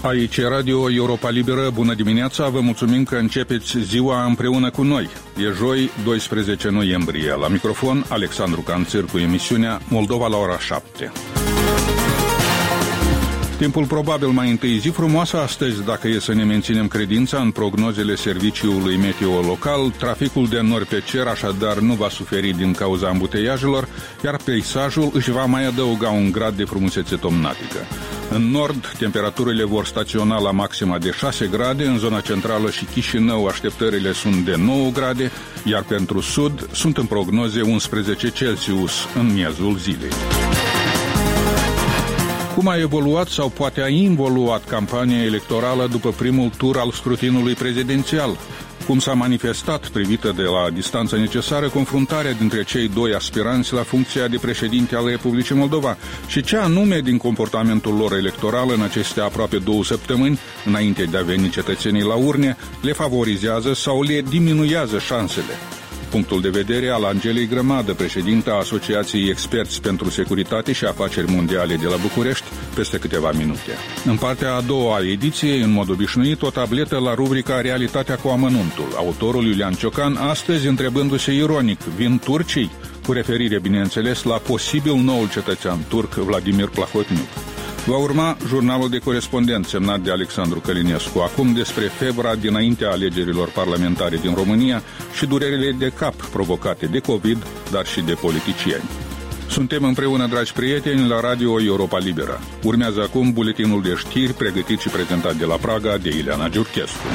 Aici e Radio Europa Liberă, bună dimineața, vă mulțumim că începeți ziua împreună cu noi. E joi, 12 noiembrie. La microfon, Alexandru Canțir cu emisiunea Moldova la ora 7. Timpul probabil mai întâi, zi frumoasă astăzi, dacă e să ne menținem credința în prognozele serviciului meteo local. Traficul de nori pe cer așadar nu va suferi din cauza ambuteiajelor, iar peisajul își va mai adăuga un grad de frumusețe tomnatică. În nord, temperaturile vor staționa la maxima de 6 grade, în zona centrală și Chișinău așteptările sunt de 9 grade, iar pentru sud sunt în prognoze 11 Celsius în miezul zilei. Cum a evoluat sau poate a involuat campania electorală după primul tur al scrutinului prezidențial? Cum s-a manifestat, privită de la distanță necesară, confruntarea dintre cei doi aspiranți la funcția de președinte al Republicii Moldova și ce anume din comportamentul lor electoral în aceste aproape 2 săptămâni, înainte de a veni cetățenii la urne, le favorizează sau le diminuează șansele? Punctul de vedere al Angelei Grămadă, președinta Asociației Experți pentru Securitate și Afaceri Mondiale de la București, peste câteva minute. În partea a doua a ediției, în mod obișnuit, o tabletă la rubrica Realitatea cu amănuntul. Autorul Iulian Ciocan, astăzi întrebându-se ironic, vin turcii? Cu referire, bineînțeles, la posibil noul cetățean turc Vladimir Plahotniuc. Va urma jurnalul de corespondent semnat de Alexandru Călinescu, acum despre febra dinaintea alegerilor parlamentare din România și durerile de cap provocate de COVID, dar și de politicieni. Suntem împreună, dragi prieteni, la Radio Europa Liberă. Urmează acum buletinul de știri pregătit și prezentat de la Praga de Ileana Giurchescu.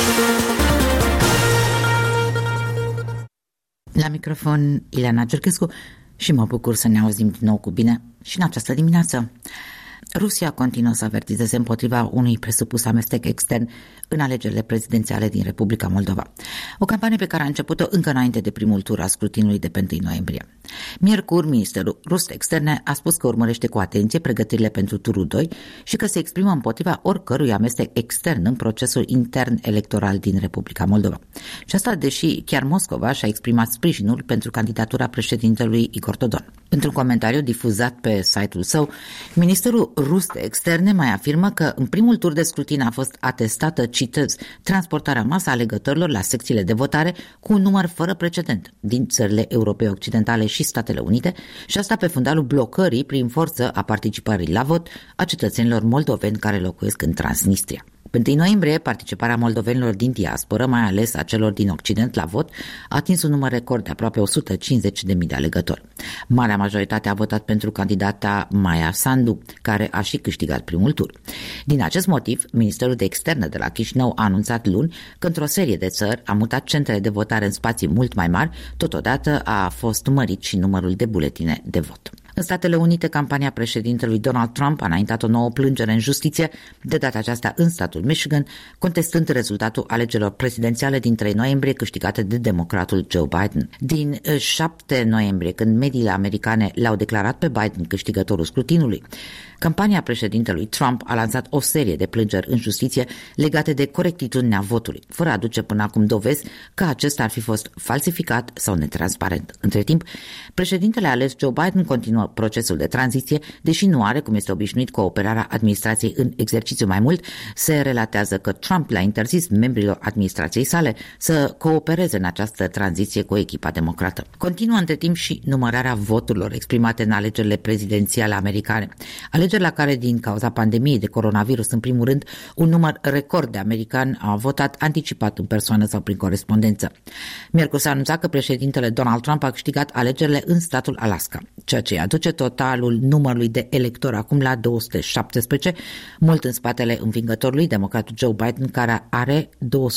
La microfon Ileana Giurchescu și mă bucur să ne auzim din nou cu bine și în această dimineață. Rusia continuă să avertizeze împotriva unui presupus amestec extern în alegerile prezidențiale din Republica Moldova. O campanie pe care a început-o încă înainte de primul tur al scrutinului de pe 1 noiembrie. Miercuri, Ministerul Rus de Externe a spus că urmărește cu atenție pregătirile pentru turul 2 și că se exprimă împotriva oricărui amestec extern în procesul intern electoral din Republica Moldova. Și asta deși chiar Moscova și-a exprimat sprijinul pentru candidatura președintelui Igor Dodon. Într-un comentariu difuzat pe site-ul său, Ministerul Rus de Externe mai afirmă că în primul tur de scrutin a fost atestată, citez, transportarea masă a alegătorilor la secțiile de votare cu un număr fără precedent din țările europene occidentale și Statele Unite și asta pe fundalul blocării prin forță a participării la vot a cetățenilor moldoveni care locuiesc în Transnistria. Pe 1 noiembrie, participarea moldovenilor din diasporă, mai ales a celor din Occident la vot, a atins un număr record de aproape 150.000 de alegători. Marea majoritate a votat pentru candidata Maia Sandu, care a și câștigat primul tur. Din acest motiv, Ministerul de Externe de la Chișinău a anunțat luni că într-o serie de țări a mutat centrele de votare în spații mult mai mari, totodată a fost mărit și numărul de buletine de vot. În Statele Unite, campania președintelui Donald Trump a înaintat o nouă plângere în justiție, de data aceasta în statul Michigan, contestând rezultatul alegerilor prezidențiale din 3 noiembrie câștigate de democratul Joe Biden. Din 7 noiembrie, când mediile americane l-au declarat pe Biden câștigătorul scrutinului, campania președintelui Trump a lansat o serie de plângeri în justiție legate de corectitudinea votului, fără a aduce până acum dovezi că acesta ar fi fost falsificat sau netransparent. Între timp, președintele ales Joe Biden continuă procesul de tranziție, deși nu are, cum este obișnuit, cooperarea administrației în exercițiu. Mai mult, se relatează că Trump le-a interzis membrilor administrației sale să coopereze în această tranziție cu echipa democrată. Continuă între timp și numărarea voturilor exprimate în alegerile prezidențiale americane. Alegeri la care, din cauza pandemiei de coronavirus, în primul rând, un număr record de americani au votat anticipat în persoană sau prin corespondență. Miercuri s-a anunțat că președintele Donald Trump a câștigat alegerile în statul Alaska, ceea ce aduce totalul numărului de electori acum la 217, mult în spatele învingătorului, democratul Joe Biden, care are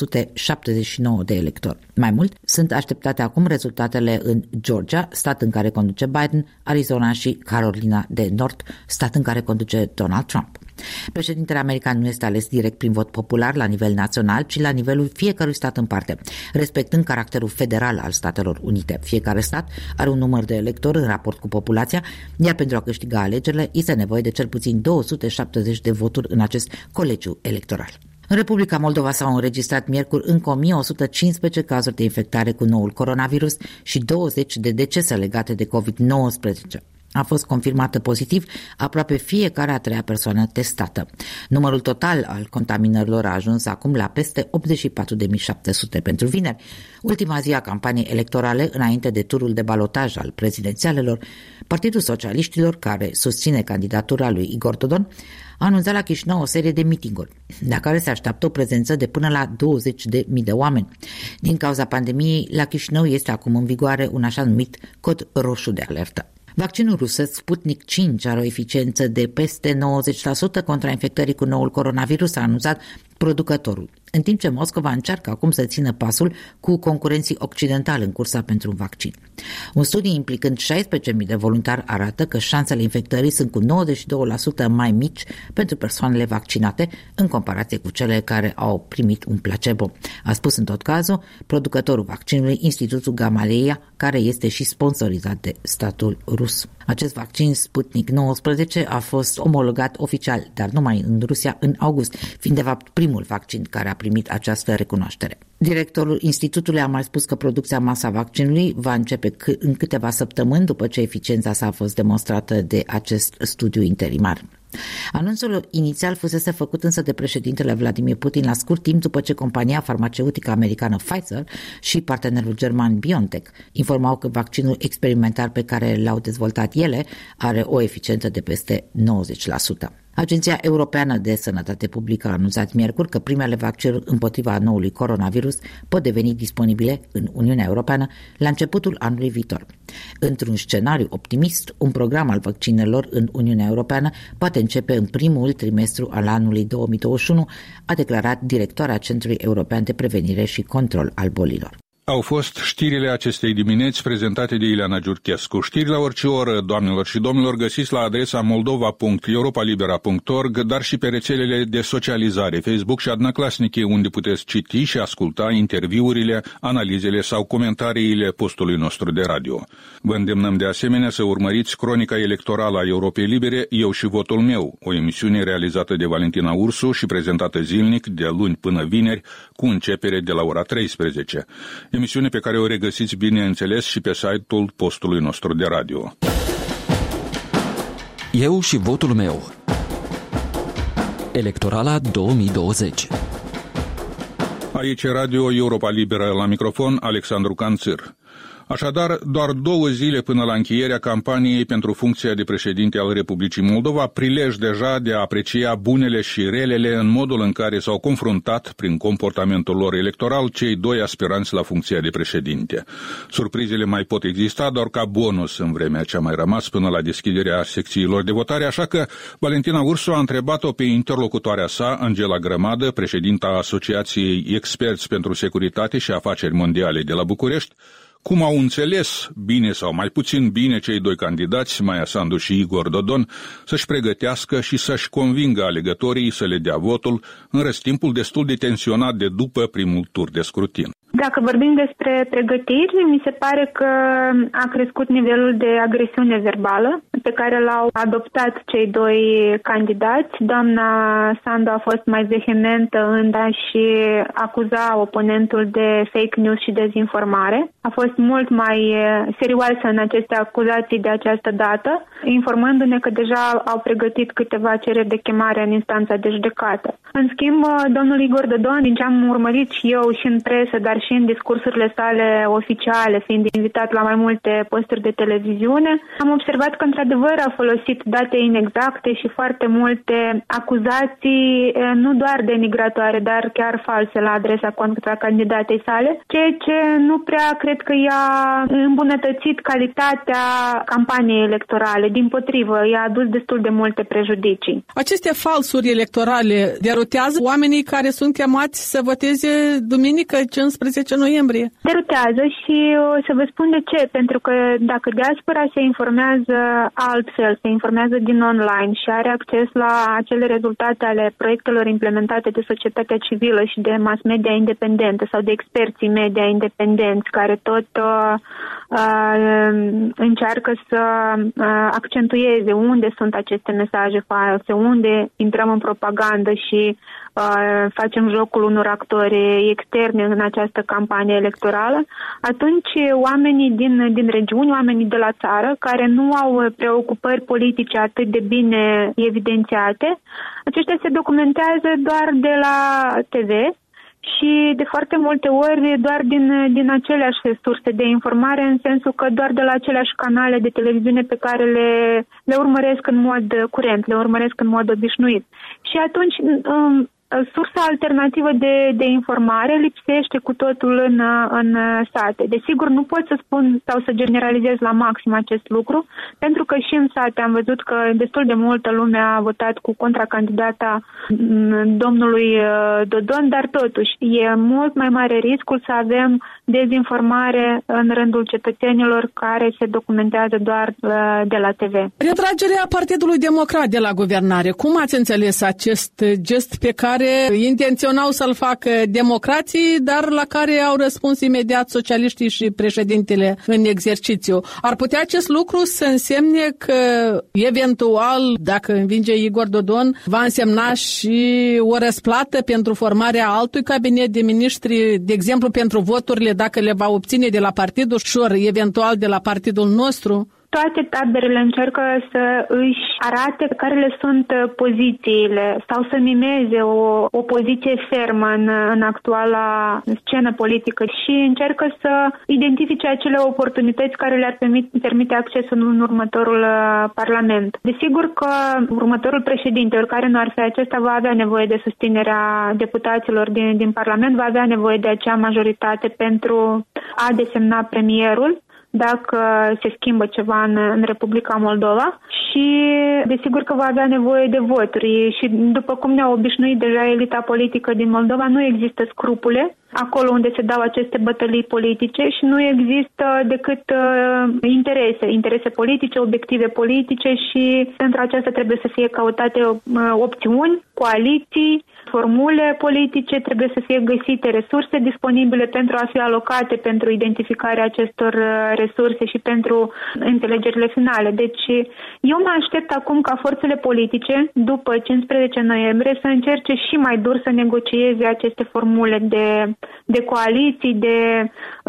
279 de electori. Mai mult, sunt așteptate acum rezultatele în Georgia, stat în care conduce Biden, Arizona și Carolina de Nord, stat în care conduce Donald Trump. Președintele american nu este ales direct prin vot popular la nivel național, ci la nivelul fiecărui stat în parte, respectând caracterul federal al Statelor Unite. Fiecare stat are un număr de electori în raport cu populația, iar pentru a câștiga alegerile este nevoie de cel puțin 270 de voturi în acest colegiu electoral. În Republica Moldova s-au înregistrat miercuri încă 1115 cazuri de infectare cu noul coronavirus și 20 de decese legate de COVID-19. A fost confirmată pozitiv aproape fiecare a treia persoană testată. Numărul total al contaminărilor a ajuns acum la peste 84.700 pentru vineri, ultima zi a campaniei electorale înainte de turul de balotaj al prezidențialelor. Partidul Socialiștilor, care susține candidatura lui Igor Dodon, a anunțat la Chișinău o serie de mitinguri, la care se așteaptă o prezență de până la 20.000 de oameni. Din cauza pandemiei, la Chișinău este acum în vigoare un așa numit cod roșu de alertă. Vaccinul rusesc Sputnik 5 are o eficiență de peste 90% contra infectării cu noul coronavirus, a anunțat producătorul, în timp ce Moscova încearcă acum să țină pasul cu concurenții occidentali în cursa pentru un vaccin. Un studiu implicând 16.000 de voluntari arată că șansele infectării sunt cu 92% mai mici pentru persoanele vaccinate în comparație cu cele care au primit un placebo. A spus în tot cazul producătorul vaccinului, Institutul Gamaleya, care este și sponsorizat de statul rus. Acest vaccin Sputnik 19 a fost omologat oficial, dar numai în Rusia, în august, fiind de fapt primul vaccin care a primit această recunoaștere. Directorul institutului a mai spus că producția masă a vaccinului va începe în câteva săptămâni după ce eficiența sa a fost demonstrată de acest studiu interimar. Anunțul inițial fusese făcut însă de președintele Vladimir Putin la scurt timp după ce compania farmaceutică americană Pfizer și partenerul german BioNTech informau că vaccinul experimental pe care l-au dezvoltat ele are o eficiență de peste 90%. Agenția Europeană de Sănătate Publică a anunțat miercuri că primele vaccinuri împotriva noului coronavirus pot deveni disponibile în Uniunea Europeană la începutul anului viitor. Într-un scenariu optimist, un program al vaccinelor în Uniunea Europeană poate începe în primul trimestru al anului 2021, a declarat directoarea Centrului European de Prevenire și Control al Bolilor. Au fost știrile acestei dimineți prezentate de Ileana Giurchescu. Știri la orice oră, doamnelor și domnilor, găsiți la adresa moldova.europalibera.org, dar și pe rețelele de socializare, Facebook și Adnaclasnice, unde puteți citi și asculta interviurile, analizele sau comentariile postului nostru de radio. Vă îndemnăm de asemenea să urmăriți Cronica Electorală a Europei Libere, Eu și Votul Meu, o emisiune realizată de Valentina Ursu și prezentată zilnic de luni până vineri, cu începere de la ora 13. Emisiune pe care o regăsiți, bineînțeles, și pe site-ul postului nostru de radio. Eu și Votul Meu. Electorala 2020. Aici Radio Europa Liberă, la microfon Alexandru Canțir. Așadar, doar 2 zile până la încheierea campaniei pentru funcția de președinte al Republicii Moldova, prilej deja de a aprecia bunele și relele în modul în care s-au confruntat, prin comportamentul lor electoral, cei 2 aspiranți la funcția de președinte. Surprizele mai pot exista doar ca bonus în vremea ce a mai rămas până la deschiderea secțiilor de votare, așa că Valentina Ursu a întrebat-o pe interlocutoarea sa, Angela Grămadă, președinta Asociației Experți pentru Securitate și Afaceri Mondiale de la București, cum au înțeles, bine sau mai puțin bine, cei 2 candidați, Maia Sandu și Igor Dodon, să-și pregătească și să-și convingă alegătorii să le dea votul în răstimpul destul de tensionat de după primul tur de scrutin. Dacă vorbim despre pregătiri, mi se pare că a crescut nivelul de agresiune verbală pe care l-au adoptat cei 2 candidați. Doamna Sandu a fost mai vehementă în a-și acuza oponentul de fake news și dezinformare. A fost mult mai serioasă în aceste acuzații de această dată, informându-ne că deja au pregătit câteva cereri de chemare în instanța de judecată. În schimb, domnul Igor Dodon, din ce am urmărit și eu și în presă, dar și în discursurile sale oficiale, fiind invitat la mai multe posturi de televiziune, am observat că într-adevăr a folosit date inexacte și foarte multe acuzații, nu doar denigratoare, dar chiar false la adresa contra candidatei sale, ceea ce nu prea cred că i-a îmbunătățit calitatea campaniei electorale. Dimpotrivă, i-a adus destul de multe prejudicii. Aceste falsuri electorale derutează oamenii care sunt chemați să voteze duminică 15 noiembrie? Derutează și o să vă spun de ce. Pentru că dacă diaspora se informează altfel, se informează din online și are acces la acele rezultate ale proiectelor implementate de societatea civilă și de mass media independentă sau de experții media independenți care tot încearcă să accentueze unde sunt aceste mesaje false, unde intrăm în propagandă și facem jocul unor actori externi în această campanie electorală, atunci oamenii din regiuni, oamenii de la țară, care nu au preocupări politice atât de bine evidențiate, aceștia se documentează doar de la TV și de foarte multe ori doar din aceleași surse de informare, în sensul că doar de la aceleași canale de televiziune pe care le urmăresc în mod curent, le urmăresc în mod obișnuit. Și atunci sursa alternativă de informare lipsește cu totul în sate. Desigur, nu pot să spun sau să generalizez la maxim acest lucru, pentru că și în sate am văzut că destul de multă lume a votat cu contracandidata domnului Dodon, dar totuși e mult mai mare riscul să avem dezinformare în rândul cetățenilor care se documentează doar de la TV. Retragerea Partidului Democrat de la guvernare. Cum ați înțeles acest gest pe care intenționau să-l facă democrații, dar la care au răspuns imediat socialiștii și președintele în exercițiu? Ar putea acest lucru să însemne că, eventual, dacă învinge Igor Dodon, va însemna și o răsplată pentru formarea altui cabinet de miniștri, de exemplu pentru voturile, dacă le va obține de la partidul Șor, eventual de la partidul nostru? Toate taberele încearcă să își arate care le sunt pozițiile sau să mimeze o poziție fermă în actuala scenă politică și încearcă să identifice acele oportunități care le-ar permite accesul în următorul Parlament. Desigur că următorul președinte, oricare nu ar fi acesta, va avea nevoie de susținerea deputaților din Parlament, va avea nevoie de acea majoritate pentru a desemna premierul dacă se schimbă ceva în Republica Moldova și desigur că va avea nevoie de voturi și după cum ne-a obișnuit deja elita politică din Moldova, nu există scrupule acolo unde se dau aceste bătălii politice și nu există decât interese politice, obiective politice și pentru aceasta trebuie să fie căutate opțiuni, coaliții, formule politice, trebuie să fie găsite resurse disponibile pentru a fi alocate pentru identificarea acestor resurse și pentru înțelegerile finale. Deci eu mă aștept acum ca forțele politice, după 15 noiembrie, să încerce și mai dur să negocieze aceste formule de coaliții, de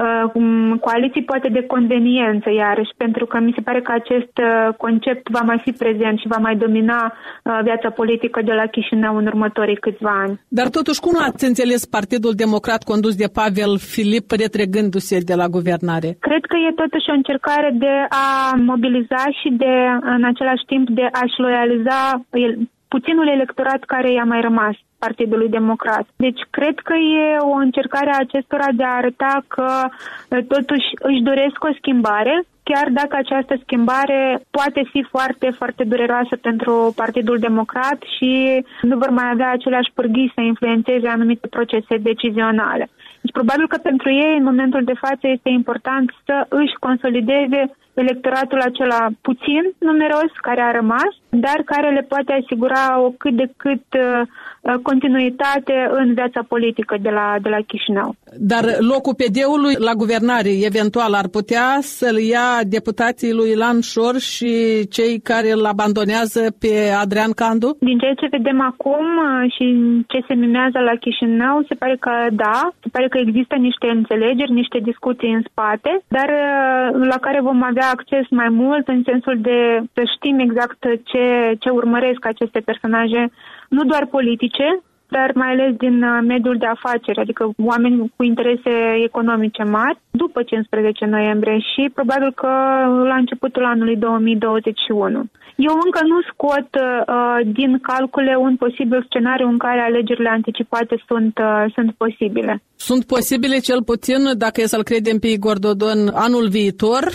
coaliții poate de conveniență iarăși, pentru că mi se pare că acest concept va mai fi prezent și va mai domina viața politică de la Chișinău în următorii câțiva ani. Dar totuși, cum ați înțeles Partidul Democrat condus de Pavel Filip retrăgându-se de la guvernare? Cred că e totuși o încercare de a mobiliza și de, în același timp, de a-și loializa puținul electorat care i-a mai rămas Partidului Democrat. Deci cred că e o încercare a acestora de a arăta că totuși își doresc o schimbare, chiar dacă această schimbare poate fi foarte, foarte dureroasă pentru Partidul Democrat și nu vor mai avea aceleași pârghii să influențeze anumite procese decizionale. Deci probabil că pentru ei, în momentul de față, este important să își consolideze electoratul acela puțin numeros care a rămas, dar care le poate asigura o cât de cât continuitate în viața politică de la Chișinău. Dar locul PD-ului la guvernare eventual ar putea să-l ia deputații lui Ilan Șor și cei care îl abandonează pe Adrian Candu? Din ceea ce vedem acum și ce se mimează la Chișinău, se pare că da, se pare că există niște înțelegeri, niște discuții în spate, dar la care vom avea acces mai mult în sensul de să știm exact ce urmăresc aceste personaje, nu doar politice, dar mai ales din mediul de afaceri, adică oameni cu interese economice mari, după 15 noiembrie și probabil că la începutul anului 2021. Eu încă nu scot din calcule un posibil scenariu în care alegerile anticipate sunt posibile. Sunt posibile cel puțin, dacă e să-l credem pe Igor Dodon, anul viitor? Depinde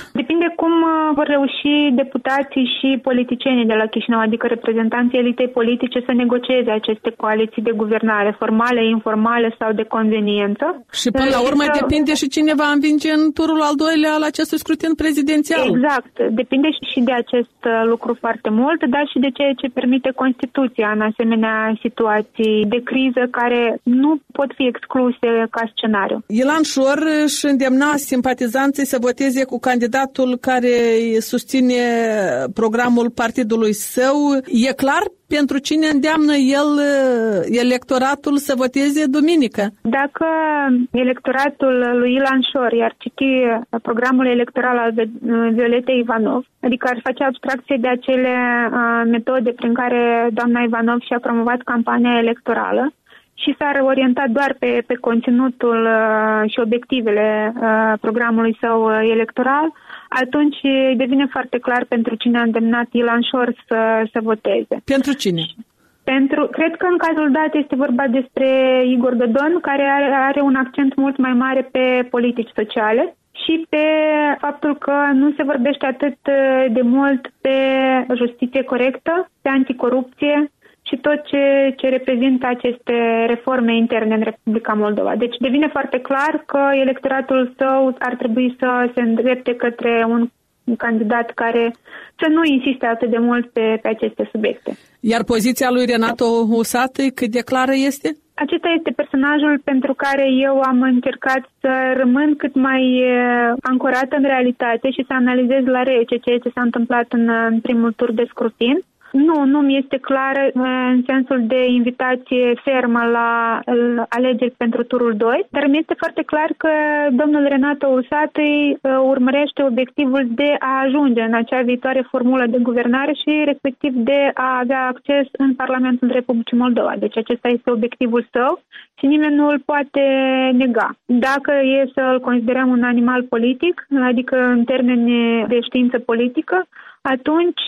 depinde cum vor reuși deputații și politicienii de la Chișinău, adică reprezentanții elitei politice, să negocieze aceste coaliții de guvernare, formale, informale sau de conveniență. Și până la urmă depinde și cine va învinge în turul al doilea al acestui scrutin prezidențial. Exact. Depinde și de acest lucru foarte mult, dar și de ceea ce permite Constituția în asemenea situații de criză care nu pot fi excluse ca scenariu. Ilan Șor își îndemna simpatizanții să voteze cu candidatul care susține programul partidului său. E clar pentru cine îndeamnă el electoratul să voteze duminică? Dacă electoratul lui Ilan Șor i-ar citi programul electoral al Violetei Ivanov, adică ar face abstracție de acele metode prin care doamna Ivanov și-a promovat campania electorală și s-ar orienta doar pe conținutul și obiectivele programului său electoral, atunci devine foarte clar pentru cine a îndemnat Ilan Șor să voteze. Pentru cine? Cred că în cazul dat este vorba despre Igor Dodon, care are un accent mult mai mare pe politici sociale și pe faptul că nu se vorbește atât de mult pe justiție corectă, pe anticorupție și tot ce reprezintă aceste reforme interne în Republica Moldova. Deci devine foarte clar că electoratul său ar trebui să se îndrepte către un candidat care să nu insiste atât de mult pe aceste subiecte. Iar poziția lui Renato Usatăi cât de clară este? Acesta este personajul pentru care eu am încercat să rămân cât mai ancorată în realitate și să analizez la rece ceea ce s-a întâmplat în primul tur de scrutin. Nu mi este clar în sensul de invitație fermă la alegeri pentru turul 2, dar mi este foarte clar că domnul Renato Usatăi urmărește obiectivul de a ajunge în acea viitoare formulă de guvernare și respectiv de a avea acces în Parlamentul Republicii Moldova. Deci acesta este obiectivul său și nimeni nu îl poate nega. Dacă e să îl considerăm un animal politic, adică în termeni de știință politică, atunci,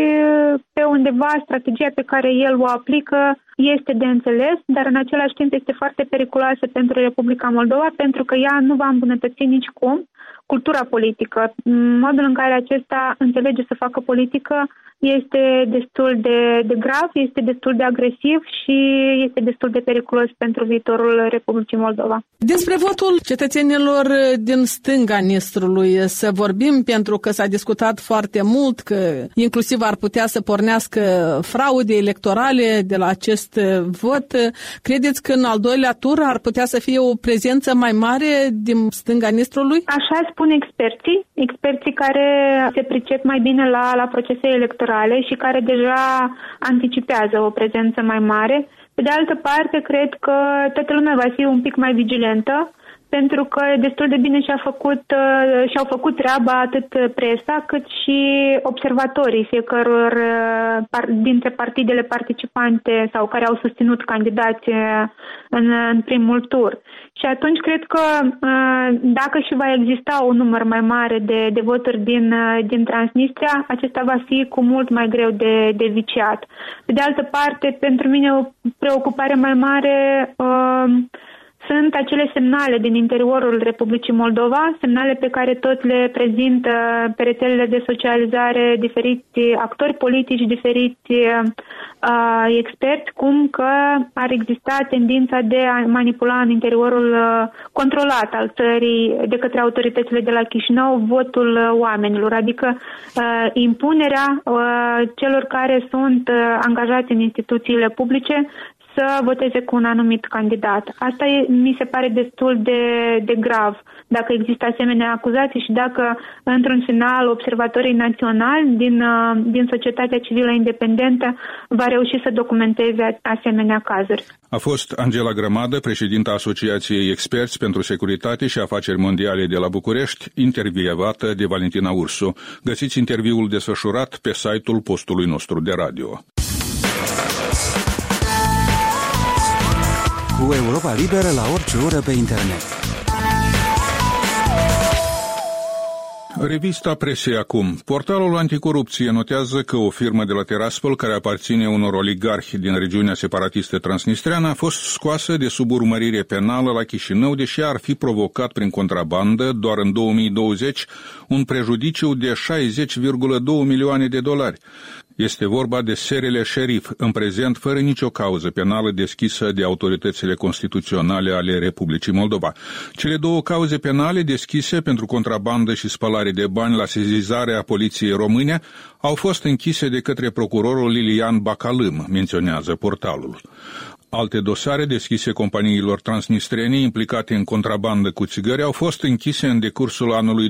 pe undeva, strategia pe care el o aplică este de înțeles, dar în același timp este foarte periculoasă pentru Republica Moldova, pentru că ea nu va îmbunătăți nicicum cultura politică. Modul în care acesta înțelege să facă politică este destul de grav, este destul de agresiv și este destul de periculos pentru viitorul Republicii Moldova. Despre votul cetățenilor din stânga Nistrului să vorbim, pentru că s-a discutat foarte mult că inclusiv ar putea să pornească fraude electorale de la acest vot. Credeți că în al doilea tur ar putea să fie o prezență mai mare din stânga Nistrului? Așa spun experții care se pricep mai bine la procese electorale și care deja anticipează o prezență mai mare. Pe de altă parte, cred că toată lumea va fi un pic mai vigilentă, pentru că destul de bine și-au făcut treaba atât presa cât și observatorii fiecăror dintre partidele participante sau care au susținut candidați în primul tur. Și atunci cred că dacă și va exista un număr mai mare de voturi din Transnistria, acesta va fi cu mult mai greu de viciat. Pe de altă parte, pentru mine o preocupare mai mare sunt acele semnale din interiorul Republicii Moldova, semnale pe care tot le prezintă pe rețelele de socializare diferiți actori politici, diferiți experți, cum că ar exista tendința de a manipula în interiorul controlat al țării de către autoritățile de la Chișinău votul oamenilor, adică impunerea celor care sunt angajați în instituțiile publice să voteze cu un anumit candidat. Asta mi se pare destul de grav dacă există asemenea acuzații și dacă, într-un final, observatorii naționali din societatea civilă independentă va reuși să documenteze asemenea cazuri. A fost Angela Grămadă, președinta Asociației Experți pentru Securitate și Afaceri Mondiale de la București, intervievată de Valentina Ursu. Găsiți interviul desfășurat pe site-ul postului nostru de radio. Cu Europa Liberă la orice oră pe internet. Revista presei acum. Portalul Anticorupție notează că o firmă de la Tiraspol, care aparține unor oligarhi din regiunea separatistă transnistreană, a fost scoasă de sub urmărire penală la Chișinău, deși ar fi provocat prin contrabandă doar în 2020 un prejudiciu de 60,2 milioane de dolari. Este vorba de SRL Șerif, în prezent fără nicio cauză penală deschisă de autoritățile constituționale ale Republicii Moldova. Cele două cauze penale deschise pentru contrabandă și spălare de bani la sesizarea poliției române au fost închise de către procurorul Lilian Bacalâm, menționează portalul. Alte dosare deschise companiilor transnistrene implicate în contrabandă cu țigări au fost închise în decursul anului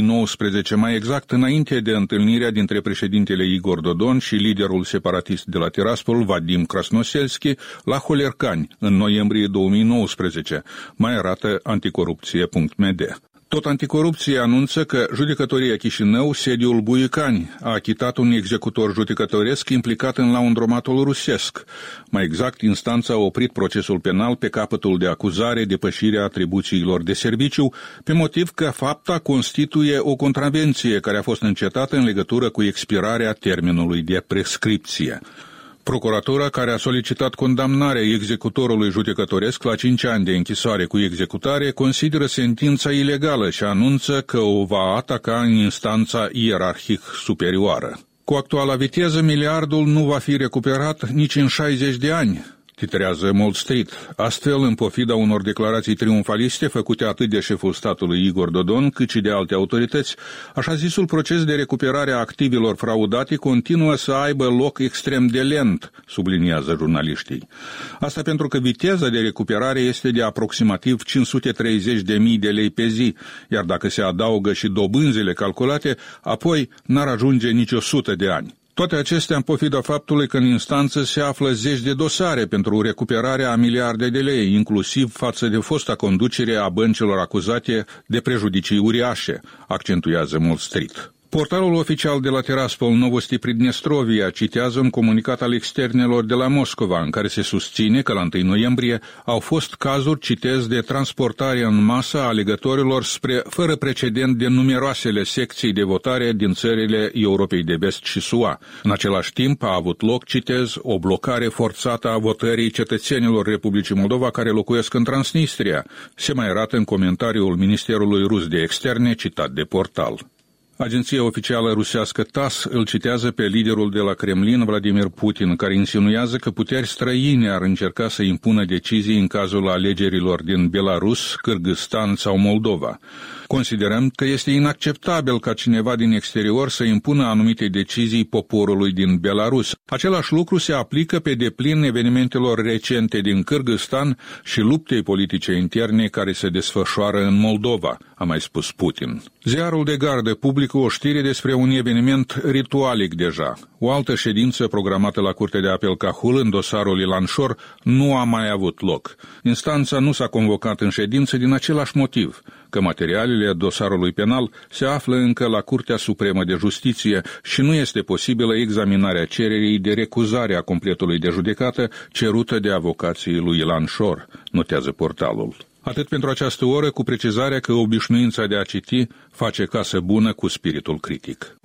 2019, mai exact înainte de întâlnirea dintre președintele Igor Dodon și liderul separatist de la Tiraspol, Vadim Krasnoselski, la Holercani, în noiembrie 2019, mai arată anticorupție.md. Tot Anticorupție anunță că Judecătoria Chișinău, sediul Buicani, a achitat un executor judecătoresc implicat în laundromatul rusesc. Mai exact, instanța a oprit procesul penal pe capătul de acuzare depășirea atribuțiilor de serviciu, pe motiv că fapta constituie o contravenție care a fost încetată în legătură cu expirarea termenului de prescripție. Procuratura, care a solicitat condamnarea executorului judecătoresc la 5 ani de închisoare cu executare, consideră sentința ilegală și anunță că o va ataca în instanța ierarhic superioară. Cu actuala viteză, miliardul nu va fi recuperat nici în 60 de ani, titrează Wall Street. Astfel, în pofida unor declarații triumfaliste făcute atât de șeful statului Igor Dodon, cât și de alte autorități, așa zisul proces de recuperare a activilor fraudate continuă să aibă loc extrem de lent, subliniază jurnaliștii. Asta pentru că viteza de recuperare este de aproximativ 530.000 de lei pe zi, iar dacă se adaugă și dobânzile calculate, apoi n-ar ajunge nici 100 de ani. Toate acestea în pofida faptului că în instanță se află zeci de dosare pentru recuperarea a miliarde de lei, inclusiv față de fosta conducere a băncilor acuzate de prejudicii uriașe, accentuează Wall Street. Portalul oficial de la Tiraspol, Novosti Pridnestrovia, citează un comunicat al externelor de la Moscova, în care se susține că la 1 noiembrie au fost cazuri, citez, de transportare în masă a alegătorilor fără precedent de numeroasele secții de votare din țările Europei de Vest și SUA. În același timp a avut loc, citez, o blocare forțată a votării cetățenilor Republicii Moldova care locuiesc în Transnistria, se mai arată în comentariul Ministerului Rus de Externe citat de portal. Agenția oficială rusească TASS îl citează pe liderul de la Kremlin, Vladimir Putin, care insinuează că puteri străine ar încerca să impună decizii în cazul alegerilor din Belarus, Kârgâzstan sau Moldova. Considerăm că este inacceptabil ca cineva din exterior să impună anumite decizii poporului din Belarus. Același lucru se aplică pe deplin evenimentelor recente din Kârgâzstan și luptei politice interne care se desfășoară în Moldova, a mai spus Putin. Ziarul de gardă publică o știre despre un eveniment ritualic deja. O altă ședință programată la Curtea de Apel Cahul în dosarul Ilan Șor nu a mai avut loc. Instanța nu s-a convocat în ședință din același motiv, că materialele dosarului penal se află încă la Curtea Supremă de Justiție și nu este posibilă examinarea cererii de recuzare a completului de judecată cerută de avocații lui Ilan Șor, notează portalul. Atât pentru această oră, cu precizarea că obișnuința de a citi face casă bună cu spiritul critic.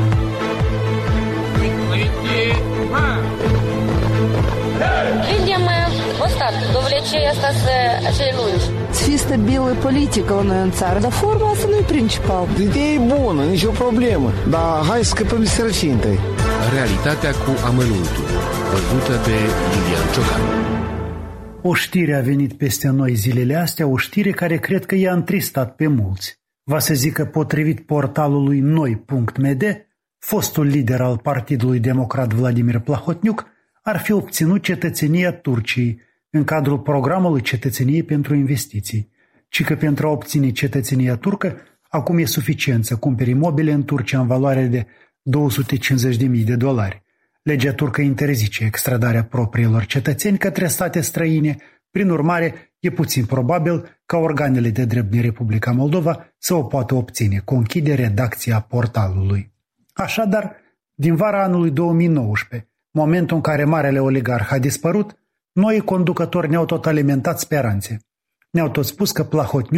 Видим остатки до влечения остаться acele lungi. Să fie stabilă politică la noi în țară, dar forma asta nu e principal. Ideea e bună, nicio problemă, dar hai să scăpăm de sărăcie întâi. Realitatea cu amănuntul, văzută de Lilian Ciocan. O știre a venit peste noi zilele astea, o știre care cred că i-a întristat pe mulți. Va să zic că potrivit portalului noi.md, fostul lider al Partidului Democrat Vladimir Plahotniuc ar fi obținut cetățenia Turciei în cadrul programului Cetățeniei pentru Investiții, ci că pentru a obține cetățenia turcă, acum e suficient să cumperi imobile în Turcia în valoare de $250.000. Legea turcă interzice extradarea propriilor cetățeni către state străine, prin urmare, e puțin probabil ca organele de drept din Republica Moldova să o poată obține, conchide redacția portalului. Așadar, din vara anului 2019, momentul în care marele oligarh a dispărut, noi conducători ne-au tot alimentat speranțe. Ne-au tot spus că Plahotniuc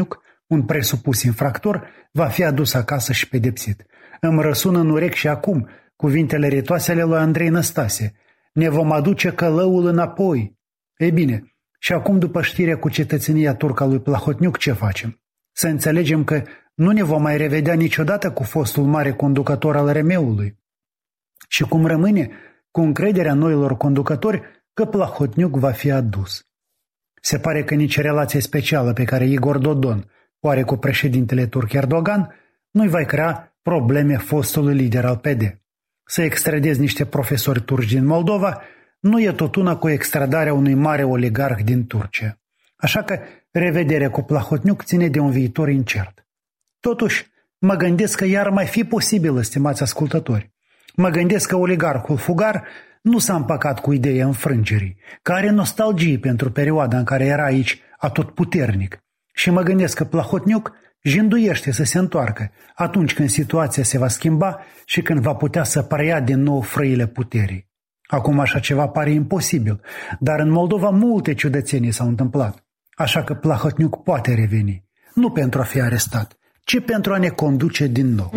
Un presupus infractor va fi adus acasă și pedepsit. Îmi răsună în urechi și acum cuvintele ritoase ale lui Andrei Năstase. Ne vom aduce călăul înapoi. Ei bine, și acum după știrea cu cetățenia turcă a lui Plahotniuc, ce facem? Să înțelegem că nu ne vom mai revedea niciodată cu fostul mare conducător al RM-ului. Și cum rămâne cu încrederea noilor conducători că Plahotniuc va fi adus. Se pare că nici relația specială pe care Igor Dodon o are cu președintele turc Erdogan nu-i va crea probleme fostului lider al PD. Să extradezi niște profesori turci din Moldova nu e tot una cu extradarea unui mare oligarh din Turcia. Așa că revederea cu Plahotniuc ține de un viitor incert. Totuși, mă gândesc că iar mai fi posibil, stimați ascultători. Mă gândesc că oligarhul fugar nu s-a împăcat cu ideea înfrângerii, că are nostalgie pentru perioada în care era aici atotputernic. Și mă gândesc că Plahotniuc jinduiește să se întoarcă atunci când situația se va schimba și când va putea să preia din nou frâile puterii. Acum așa ceva pare imposibil, dar în Moldova multe ciudățenii s-au întâmplat. Așa că Plahotniuc poate reveni, nu pentru a fi arestat, ci pentru a ne conduce din nou.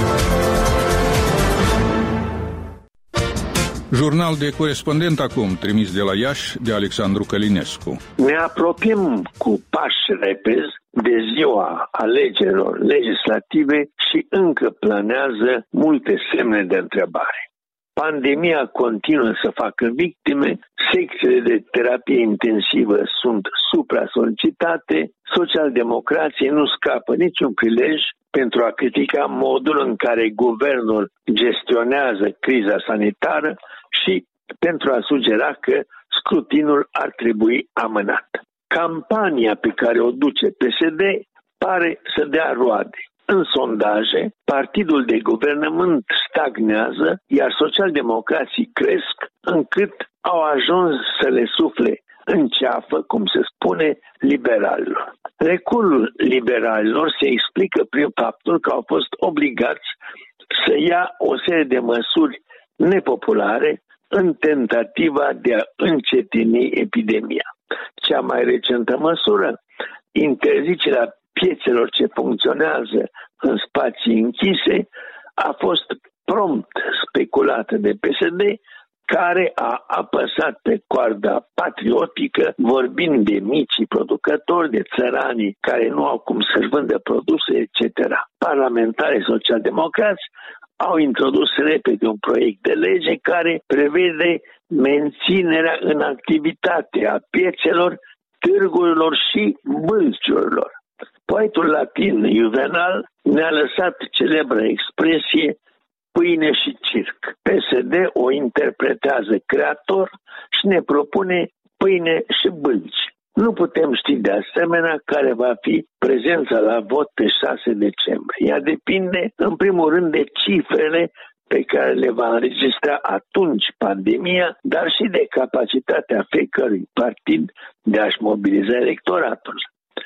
Jurnal de corespondent acum, trimis de la Iași de Alexandru Călinescu. Ne apropiem cu pași repezi de ziua alegerilor legislative și încă planează multe semne de întrebare. Pandemia continuă să facă victime, secțiile de terapie intensivă sunt supra-solicitate, socialdemocrații nu scapă niciun prilej pentru a critica modul în care guvernul gestionează criza sanitară și pentru a sugera că scrutinul ar trebui amânat. Campania pe care o duce PSD pare să dea roade. În sondaje, partidul de guvernământ stagnează, iar socialdemocrații cresc încât au ajuns să le sufle în ceafă, cum se spune, liberalilor. Reculul liberalilor se explică prin faptul că au fost obligați să ia o serie de măsuri nepopulare în tentativa de a încetini epidemia. Cea mai recentă măsură, interzicerea piețelor ce funcționează în spații închise, a fost prompt speculată de PSD, care a apăsat pe coarda patriotică, vorbind de micii producători, de țăranii care nu au cum să-și vândă produse, etc. Parlamentarii socialdemocrați au introdus repede un proiect de lege care prevede menținerea în activitate a piețelor, târgurilor și bâlciurilor. Poetul latin Juvenal ne-a lăsat celebră expresie pâine și circ. PSD o interpretează creator și ne propune pâine și bâlci. Nu putem ști de asemenea care va fi prezența la vot pe 6 decembrie. Ea depinde în primul rând de cifrele pe care le va înregistra atunci pandemia, dar și de capacitatea fiecărui partid de a-și mobiliza electoratul.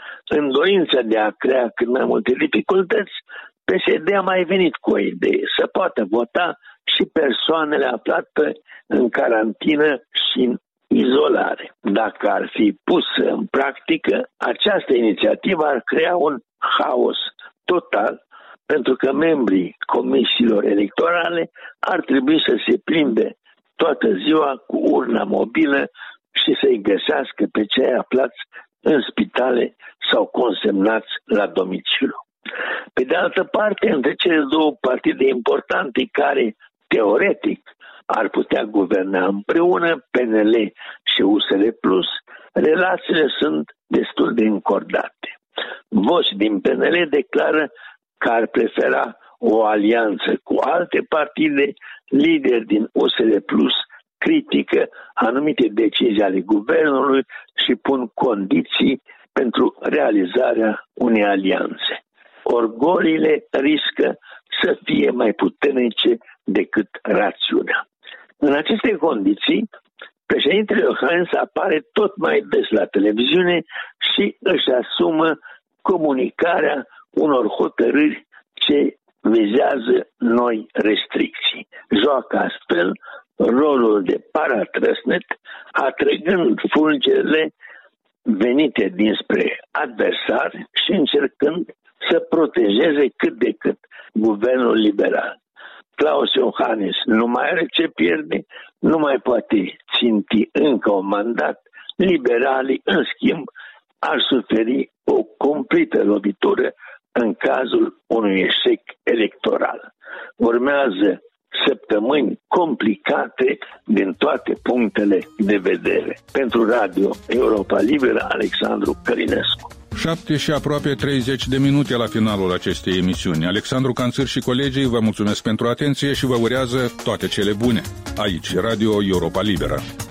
În dorința de a crea cât mai multe dificultăți, PSD a mai venit cu o idee, să poată vota și persoanele aflate în carantină și în izolare. Dacă ar fi pusă în practică, această inițiativă ar crea un haos total, pentru că membrii comisiilor electorale ar trebui să se plimbe toată ziua cu urna mobilă și să-i găsească pe cei aflați în spitale sau consemnați la domiciliu. Pe de altă parte, între cele două partide importante care, teoretic, ar putea guverna împreună, PNL și USR+, relațiile sunt destul de încordate. Voci din PNL declară că ar prefera o alianță cu alte partide, lideri din USR+, critică anumite decizii ale guvernului și pun condiții pentru realizarea unei alianțe. Orgoliile riscă să fie mai puternice decât rațiunea. În aceste condiții, președintele Iohannis apare tot mai des la televiziune și își asumă comunicarea unor hotărâri ce vizează noi restricții. Joacă astfel rolul de paratrăsnet, atrăgând fulgerele venite dinspre adversari și încercând să protejeze cât de cât guvernul liberal. Klaus Iohannis nu mai are ce pierde, nu mai poate ținti încă un mandat. Liberalii, în schimb, ar suferi o cumplită lovitură în cazul unui eșec electoral. Urmează săptămâni complicate din toate punctele de vedere. Pentru Radio Europa Liberă, Alexandru Călinescu. 7 și aproape 30 de minute la finalul acestei emisiuni. Alexandru Canțir și colegii vă mulțumesc pentru atenție și vă urează toate cele bune. Aici, Radio Europa Liberă.